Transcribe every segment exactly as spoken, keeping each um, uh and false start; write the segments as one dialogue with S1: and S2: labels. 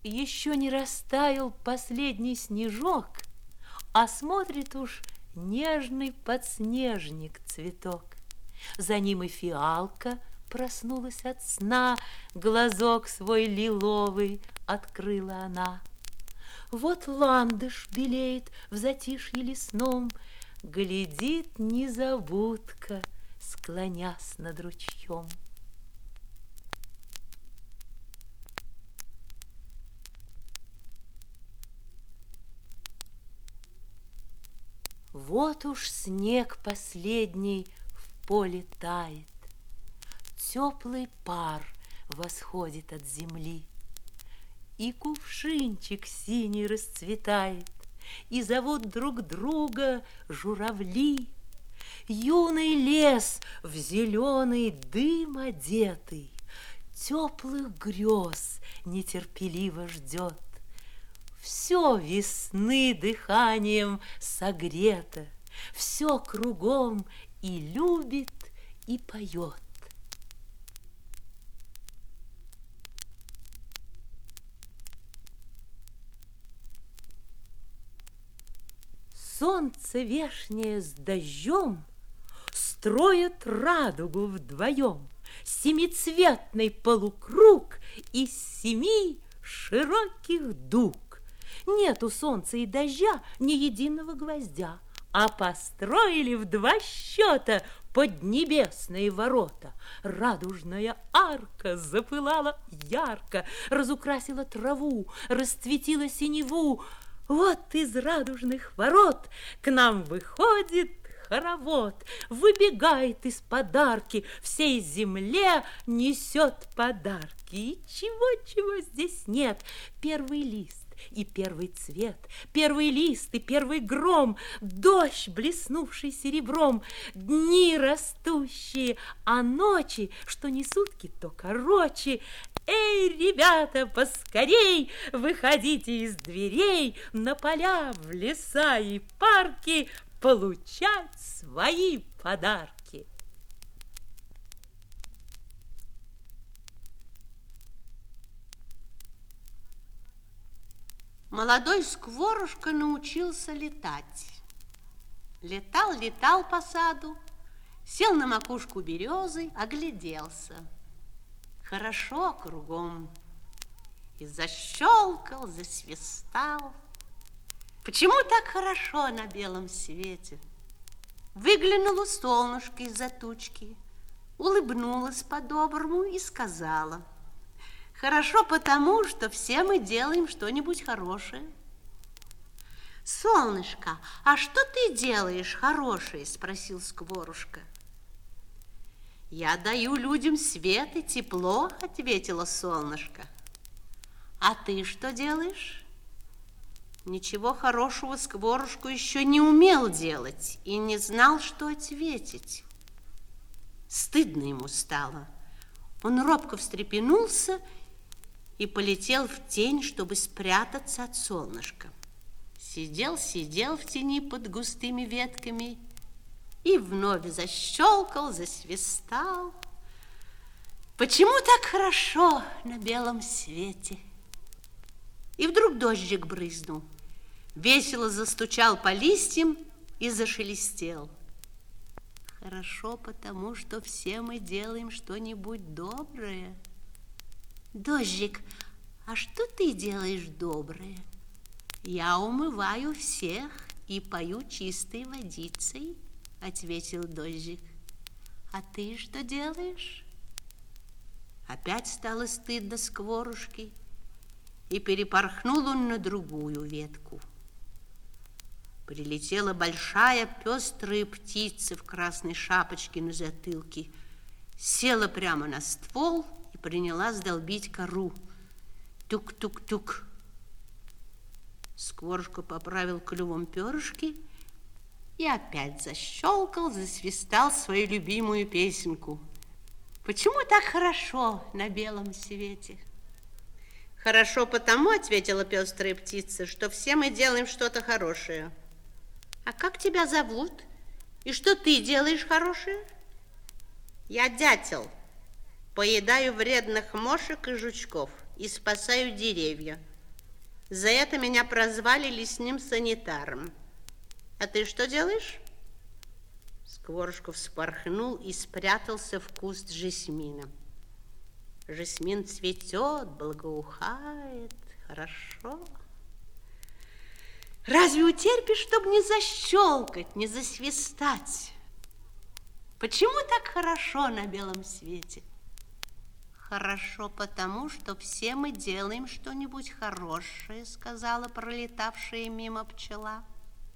S1: Еще не растаял последний снежок, а смотрит уж нежный подснежник цветок. За ним и фиалка проснулась от сна, глазок свой лиловый открыла она. Вот ландыш белеет в затишье лесном, глядит незабудка, склонясь над ручьем. Вот уж снег последний в поле тает, теплый пар восходит от земли, и кувшинчик синий расцветает, и зовут друг друга журавли. Юный лес в зеленый дым одетый теплых грез нетерпеливо ждет. Все весны дыханием согрето, все кругом и любит, и поет. Солнце вешнее с дождем строят радугу вдвоем, семицветный полукруг из семи широких дуг. Нет у солнца и дождя ни единого гвоздя, а построили в два счета поднебесные ворота. Радужная арка запылала ярко, разукрасила траву, расцветила синеву. Вот из радужных ворот к нам выходит хоровод, выбегает из подарки, всей земле несет подарки. И чего-чего здесь нет. Первый лист и первый цвет, первый лист и первый гром, дождь, блеснувший серебром, дни растущие, а ночи, что не сутки, то короче. Эй, ребята, поскорей, выходите из дверей на поля, в леса и парки получать свои подарки.
S2: Молодой Скворушка научился летать. Летал, летал по саду, сел на макушку березы, огляделся. Хорошо кругом. И защелкал, засвистал. Почему так хорошо на белом свете? Выглянуло солнышко из-за тучки, улыбнулась по-доброму и сказала: хорошо потому, что все мы делаем что-нибудь хорошее. Солнышко, а что ты делаешь хорошее? Спросил Скворушка. Я даю людям свет и тепло, ответила солнышко. А ты что делаешь? Ничего хорошего Скворушку еще не умел делать и не знал, что ответить. Стыдно ему стало. Он робко встрепенулся и полетел в тень, чтобы спрятаться от солнышка. Сидел, сидел в тени под густыми ветками и вновь защелкал, засвистал. Почему так хорошо на белом свете? И вдруг дождик брызнул, весело застучал по листьям и зашелестел. Хорошо потому, что все мы делаем что-нибудь доброе. Дождик, а что ты делаешь доброе? Я умываю всех и пою чистой водицей, ответил дождик. А ты что делаешь? Опять стало стыдно Скворушке, и перепорхнул он на другую ветку. Прилетела большая пестрая птица в красной шапочке на затылке, села прямо на ствол и принялась долбить кору. Тук-тук-тук. Скворушка поправил клювом перышки и опять защелкал, засвистал свою любимую песенку. Почему так хорошо на белом свете? Хорошо потому, ответила пестрая птица, что все мы делаем что-то хорошее. А как тебя зовут? И что ты делаешь хорошее? Я дятел. Поедаю вредных мошек и жучков и спасаю деревья. За это меня прозвали лесным санитаром. А ты что делаешь? Скворушка вспорхнул и спрятался в куст жасмина. Жасмин цветет, благоухает, хорошо. Разве утерпишь, чтобы не защелкать, не засвистать? Почему так хорошо на белом свете? Хорошо потому, что все мы делаем что-нибудь хорошее, сказала пролетавшая мимо пчела.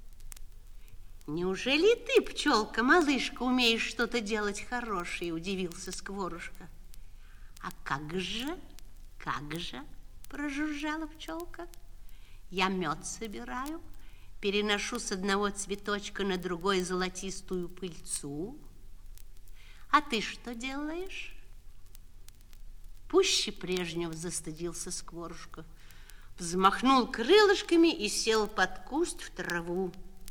S2: Неужели ты, пчелка-малышка, умеешь что-то делать хорошее, удивился Скворушка. А как же, как же, прожужжала пчелка. Я мед собираю, переношу с одного цветочка на другой золотистую пыльцу. А ты что делаешь? Пуще прежнего застыдился Скворушка, взмахнул крылышками и сел под куст в траву.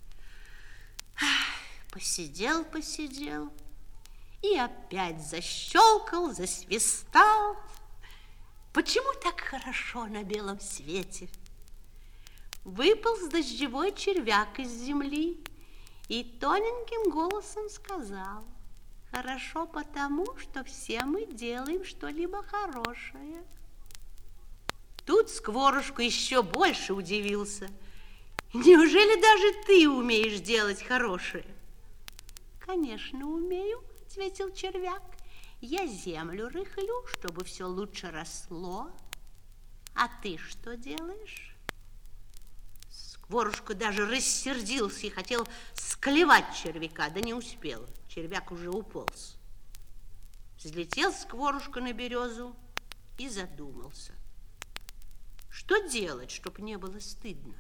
S2: Посидел, посидел и опять защелкал, засвистал. Почему так хорошо на белом свете? Выполз дождевой червяк из земли и тоненьким голосом сказал: хорошо потому, что все мы делаем что-либо хорошее. Тут Скворушка еще больше удивился. Неужели даже ты умеешь делать хорошее? Конечно, умею, ответил червяк. Я землю рыхлю, чтобы все лучше росло. А ты что делаешь? Скворушка даже рассердился и хотел склевать червяка, да не успел. Червяк уже уполз. Взлетел Скворушка на березу и задумался. Что делать, чтобы не было стыдно?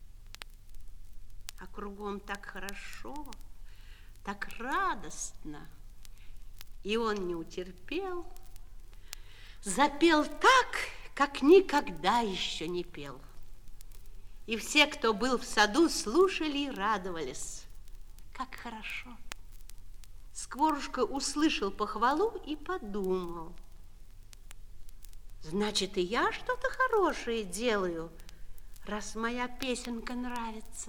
S2: А кругом так хорошо, так радостно. И он не утерпел, запел так, как никогда еще не пел. И все, кто был в саду, слушали и радовались. Как хорошо! Скворушка услышал похвалу и подумал: значит, и я что-то хорошее делаю, раз моя песенка нравится.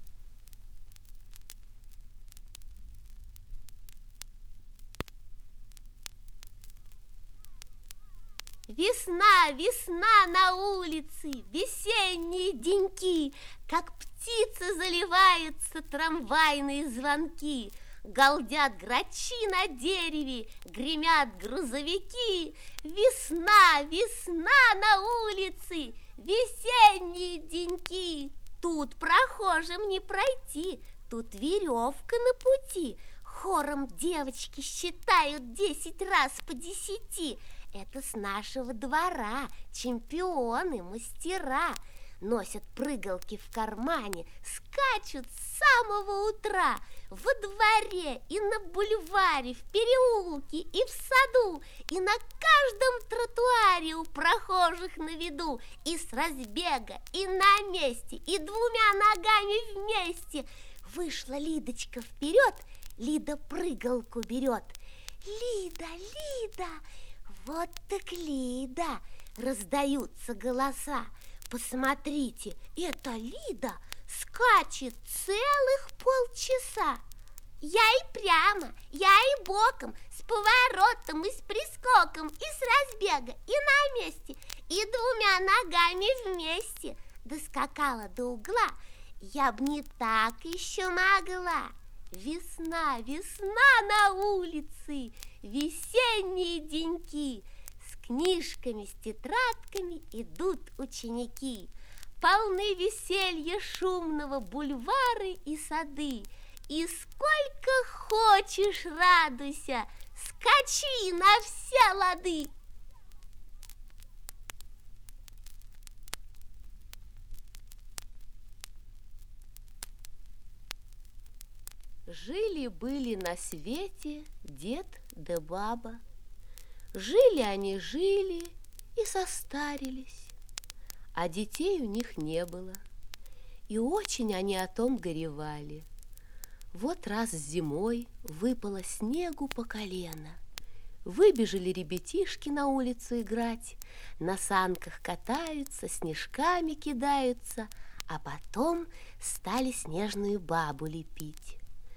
S3: Весна, весна на улице, весенние деньки, как птицы заливаются трамвайные звонки. Галдят грачи на дереве, гремят грузовики. Весна, весна на улице, весенние деньки. Тут прохожим не пройти, тут веревка на пути. Хором девочки считают десять раз по десяти. Это с нашего двора чемпионы, мастера. Носят прыгалки в кармане, скачут с самого утра. Во дворе и на бульваре, в переулке и в саду, и на каждом тротуаре у прохожих на виду. И с разбега, и на месте, и двумя ногами вместе. Вышла Лидочка вперед, Лида прыгалку берет. Лида, Лида, вот так Лида, раздаются голоса. Посмотрите, эта Лида скачет целых полчаса. Я и прямо, я и боком, с поворотом и с прискоком, и с разбега, и на месте, и двумя ногами вместе. Доскакала до угла, я б не так еще могла. Весна, весна на улице, весенние деньки. С книжками, с тетрадками идут ученики. Полны веселья шумного бульвары и сады. И сколько хочешь радуйся, скачи на все лады. Жили-были на свете дед да баба. Жили они, жили и состарились, а детей у них не было. И очень они о том горевали. Вот раз зимой выпало снегу по колено. Выбежали ребятишки на улицу играть, на санках катаются, снежками кидаются, а потом стали снежную бабу лепить.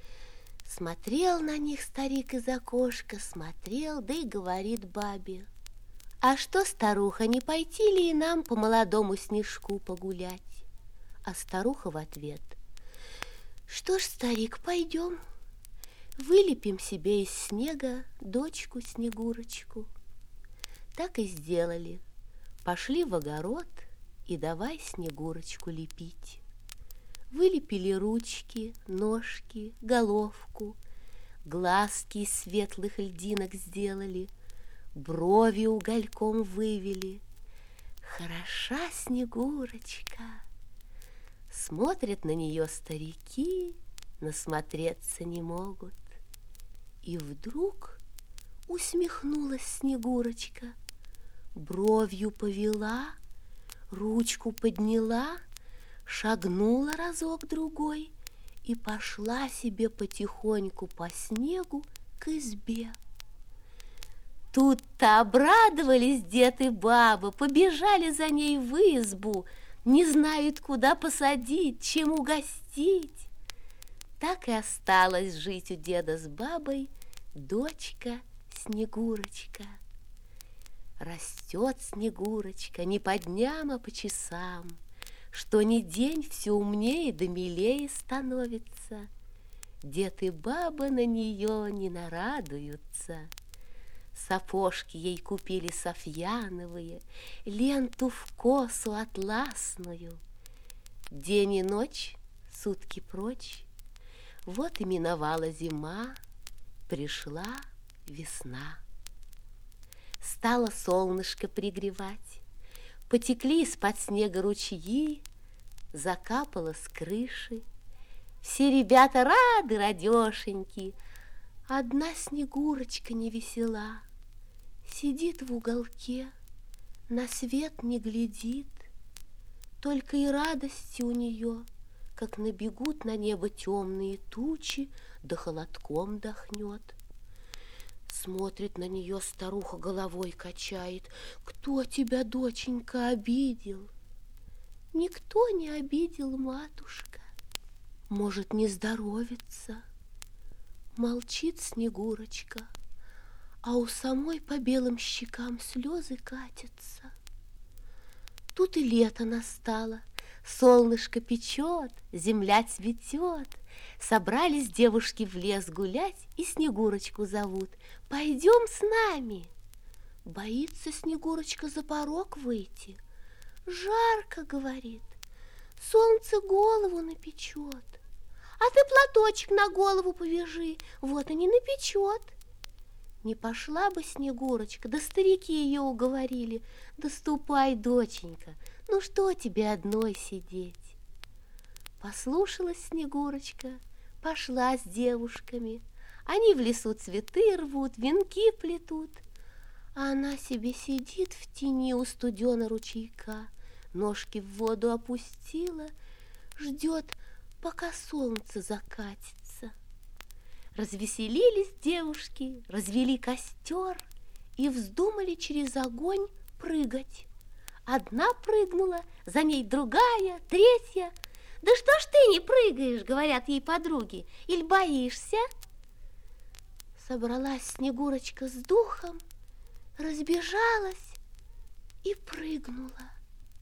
S3: Смотрел на них старик из окошка, смотрел, да и говорит бабе: «А что, старуха, не пойти ли и нам по молодому снежку погулять?» А старуха в ответ: «Что ж, старик, пойдем, вылепим себе из снега дочку-снегурочку». Так и сделали. Пошли в огород и давай снегурочку лепить. Вылепили ручки, ножки, головку, глазки из светлых льдинок сделали, брови угольком вывели. Хороша Снегурочка. Смотрят на нее старики, насмотреться не могут. И вдруг усмехнулась Снегурочка, бровью повела, ручку подняла, шагнула разок-другой и пошла себе потихоньку по снегу к избе. Тут-то обрадовались дед и баба, побежали за ней в избу, не знают, куда посадить, чем угостить. Так и осталась жить у деда с бабой дочка Снегурочка. Растет Снегурочка не по дням, а по часам, что ни день все умнее да милее становится. Дед и баба на нее не нарадуются. Сапожки ей купили софьяновые, ленту в косу атласную. День и ночь, сутки прочь, вот и миновала зима, пришла весна. Стало солнышко пригревать, потекли из-под снега ручьи, закапало с крыши. Все ребята рады, радешеньки. Одна Снегурочка невесела, сидит в уголке, на свет не глядит. Только и радости у нее, как набегут на небо темные тучи, да холодком дохнет. Смотрит на нее старуха, головой качает: «Кто тебя, доченька, обидел?» «Никто не обидел, матушка. Может, не здоровится?» Молчит Снегурочка, а у самой по белым щекам слезы катятся. Тут и лето настало, солнышко печет, земля цветет. Собрались девушки в лес гулять и Снегурочку зовут: «Пойдем с нами». Боится Снегурочка за порог выйти. «Жарко, — говорит, — солнце голову напечет. А ты платочек на голову повяжи, вот и не напечет». Не пошла бы Снегурочка, да старики ее уговорили: «Да ступай, доченька, ну что тебе одной сидеть?» Послушалась Снегурочка, пошла с девушками. Они в лесу цветы рвут, венки плетут, а она себе сидит в тени у студена ручейка, ножки в воду опустила, ждет, пока солнце закатится. Развеселились девушки, развели костер и вздумали через огонь прыгать. Одна прыгнула, за ней другая, третья. «Да что ж ты не прыгаешь?» — говорят ей подруги. «Иль боишься?» Собралась Снегурочка с духом, разбежалась и прыгнула.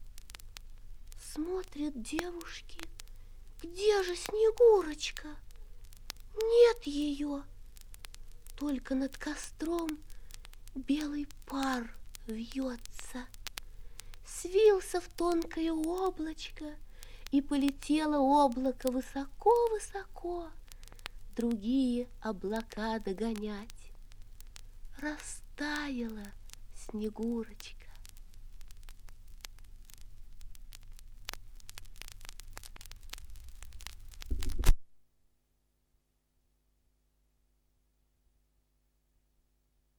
S3: Смотрят девушки: где же Снегурочка? Нет ее. Только над костром белый пар вьется. Свился в тонкое облачко, и полетело облако высоко-высоко, другие облака догонять. Растаяла Снегурочка.